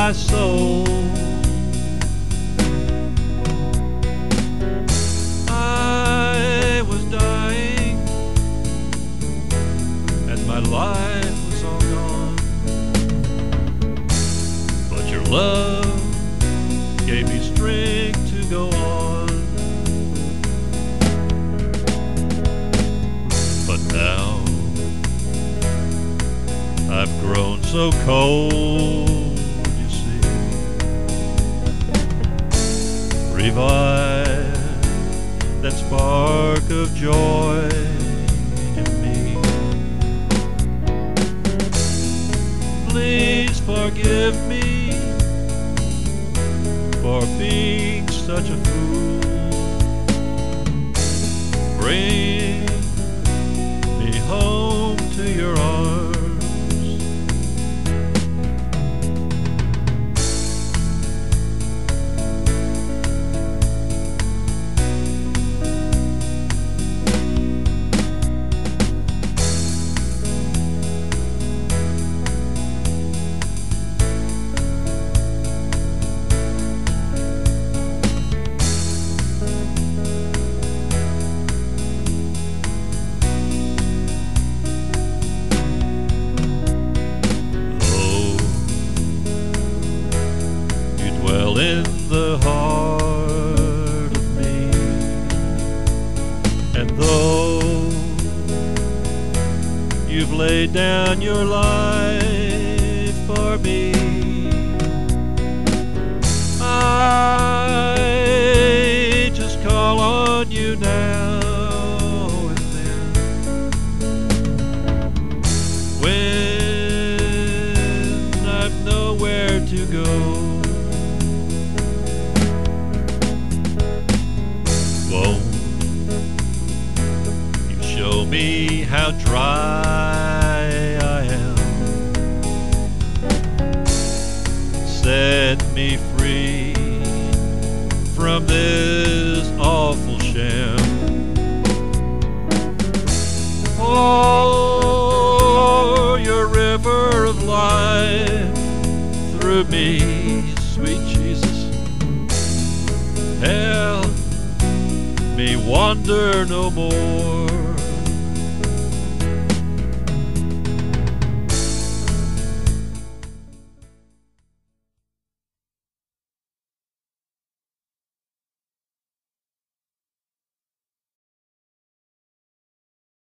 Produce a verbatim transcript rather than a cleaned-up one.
my soul. I was dying, and my life was all gone, but your love gave me strength to go on. But now I've grown so cold, you see. Revive that spark of joy in me. Please forgive me for being such a fool. Bring me home to your arms. Dwell in the heart of me, and though you've laid down your life for me, I just call on you now and then. When I've nowhere to go, won't you show me how dry I am? Set me free from this awful sham. Pour your river of life through me, sweet Jesus. Help me wander no more.